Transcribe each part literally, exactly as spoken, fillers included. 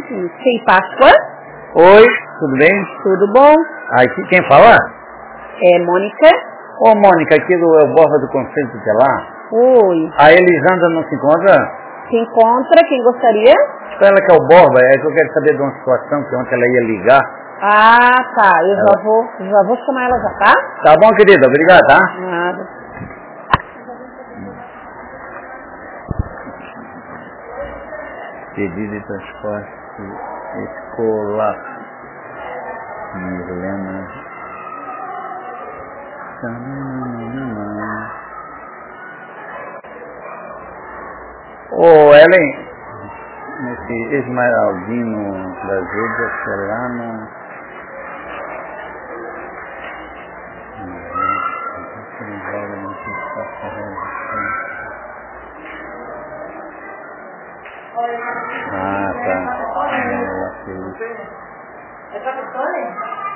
Sim, Páscoa. Oi, tudo bem? Tudo bom? Aqui quem fala? É Mônica. Ô Mônica, aqui do é o Borba do Conselho Tutelar. Oi. A Elisandra não se encontra? Se encontra, quem gostaria? Ela que é o Borba, é que eu quero saber de uma situação que ontem ela ia ligar. Ah, tá, eu ela... já vou, já vou chamar ela já, tá? Tá bom, querida, obrigado, tá? Nada. Pedido de transporte escolar. Milena. Ô, Ellen, esse Esmeraldino da Vida, Solano. Ah, tá. É pra pessoa?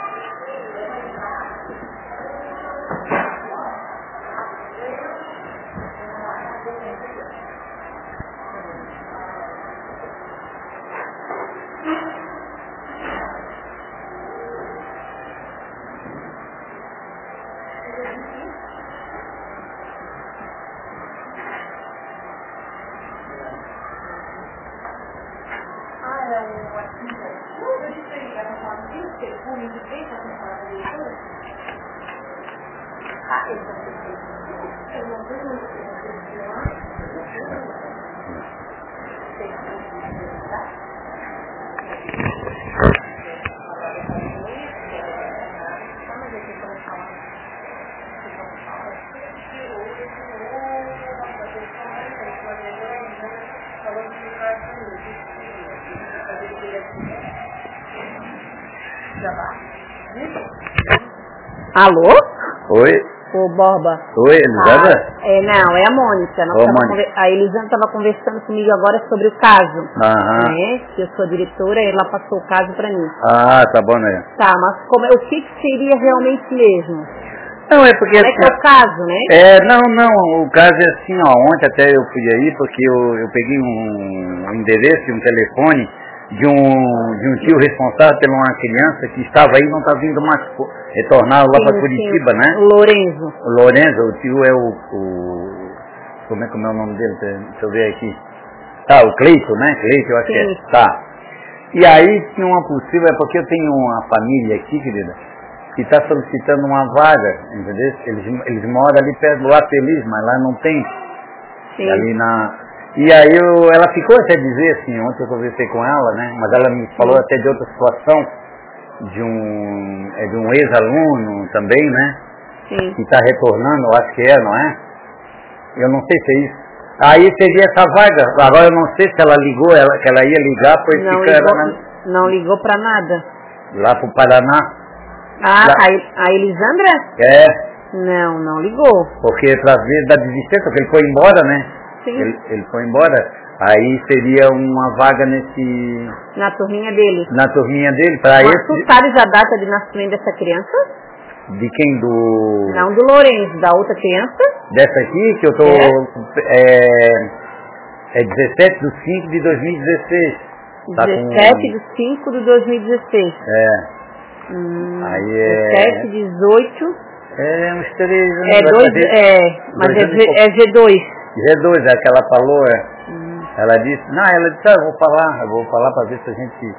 Alô? Oi? Ô, Borba. Oi, Elisandra? Ah, é, não, é a Mônica. Nós Ô, tava Mônica. conver... A Elisandra estava conversando comigo agora sobre o caso. Aham. Né? Que eu sou diretora e ela passou o caso para mim. Ah, tá bom, né? Tá, mas como, o que, que seria realmente mesmo? Não, é porque... Como é que é o caso, né? É, não, não, o caso é assim, ó, ontem até eu fui aí porque eu, eu peguei um, um endereço, um telefone de um, de um tio responsável por uma criança que estava aí e não está vindo mais retornar lá para Curitiba, sim, né? O Lorenzo. O Lorenzo, o tio é o, o... Como é que é o nome dele? Deixa eu ver aqui. Tá, o Cleito, né? Cleito, eu acho sim. que é. Tá. E aí tinha uma possível, é porque eu tenho uma família aqui, querida, que está solicitando uma vaga, entendeu? Eles, eles moram ali perto do Lá Feliz, mas lá não tem. Sim. Ali na... E aí eu, ela ficou até dizer assim, ontem eu conversei com ela, né? Mas ela me falou, sim, até de outra situação, de um, é de um ex-aluno também, né? Sim. Que está retornando, eu acho que é, não é? Eu não sei se é isso. Aí seria essa vaga. Agora eu não sei se ela ligou, ela, que ela ia ligar, pois não fica ligou, na... não ligou para nada. Lá pro Paraná. Ah, lá... a, a Elisandra? É. Não, não ligou. Porque pra ver da desistência, porque ele foi embora, né? Sim. Ele, ele foi embora. Aí seria uma vaga nesse... Na turminha dele. Na turminha dele, para Mas esse... tu sabes a data de nascimento dessa criança? De quem? Do... Não, do Lourenço, da outra criança. Dessa aqui, que eu tô... É, é, é dezessete de cinco de dois mil e dezesseis. Tá dezessete com... de cinco de dois mil e dezesseis. É. Hum, Aí é... dezessete, dezoito... É, uns três... É dois... É, mas é, G, é G dois. G dois, é que ela falou, é... Hum. Ela disse... Não, ela disse, ah, eu vou falar, eu vou falar para ver se a gente...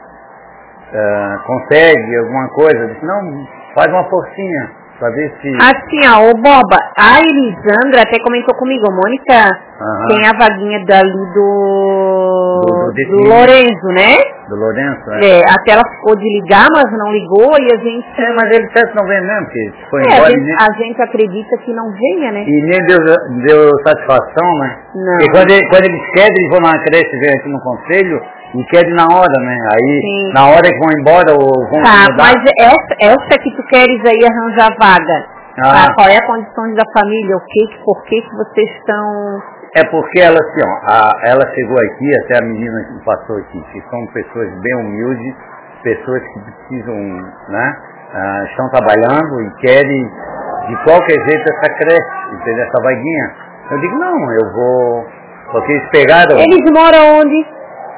Uh, consegue alguma coisa. Eu disse, não, faz uma forcinha. Pra ver se... Assim, ó, ô Boba, a Elisandra até comentou comigo, Mônica, uhum, tem a vaguinha dali do... Do, do, do Lorenzo, né? Do Lorenzo, né? É, até ela ficou de ligar, mas não ligou e a gente... É, mas ele certo não vem mesmo, porque foi é, embora... A gente, nem... a gente acredita que não venha, né? E nem deu, deu satisfação, né? Não. Porque quando, ele, quando eles querem, eles vão na creche, vem aqui no conselho... E querem na hora, né? Aí, sim, na hora que vão embora ou vão tá, mudar... mas essa, essa que tu queres aí arranjar vaga, ah. tá? Qual é a condição da família? O que, por que que vocês estão... É porque ela, assim, ó, a, ela chegou aqui, até a menina que passou aqui, que são pessoas bem humildes, pessoas que precisam, né? Ah, estão trabalhando e querem, de qualquer jeito, essa creche, entendeu? Essa vaguinha. Eu digo, não, eu vou... Porque eles pegaram... Eles moram onde?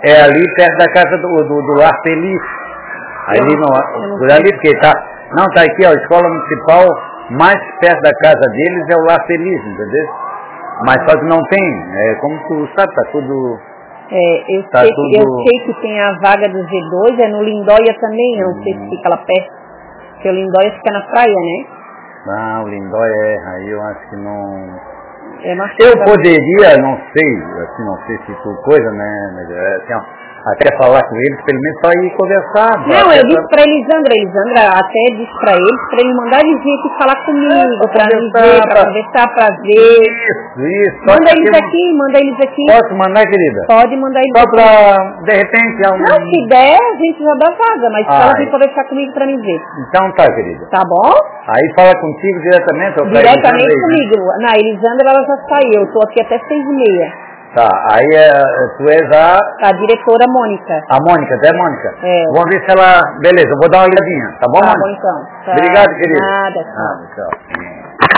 É ali perto da casa do, do, do Lar Feliz. Ali, no, por ali, porque tá... Não, tá aqui, ó, a escola municipal mais perto da casa deles é o Lar Feliz, entendeu? Mas só que não tem, é como tu sabe, tá tudo... É, eu, tá sei, tudo... que, eu sei que tem a vaga do G dois, é no Lindóia também, eu não sei se fica lá perto, porque o Lindóia fica na praia, né? Não, o Lindóia é, aí eu acho que não... É eu poderia, não sei, assim, não sei se tu coisa, né, mas é, assim, ó, até falar com eles, pelo menos só ir conversar. Não, eu disse pra Elisandra, Elisandra até disse pra eles, pra ele mandar eles vir aqui falar comigo, pra me ver, pra conversar, pra ver. Isso, isso. Manda eles aqui, manda eles aqui. Posso mandar, querida? Pode mandar eles Só aqui. pra, de repente, é um... Não, se der, a gente já dá vaga, mas Ai. ela vem conversar comigo pra me ver. Então tá, querida. Tá bom? Aí fala contigo diretamente, ou Diretamente aí, comigo. Na Elisandra ela já saiu, eu tô aqui até seis e meia. Tá, aí é, tu és a... A diretora Mônica. A Mônica, até Mônica. É. Vamos ver se ela... Beleza, eu vou dar uma olhadinha, tá bom, Tá Mônica? bom então. Tá. Obrigado, querido. Nada, Nada, tchau.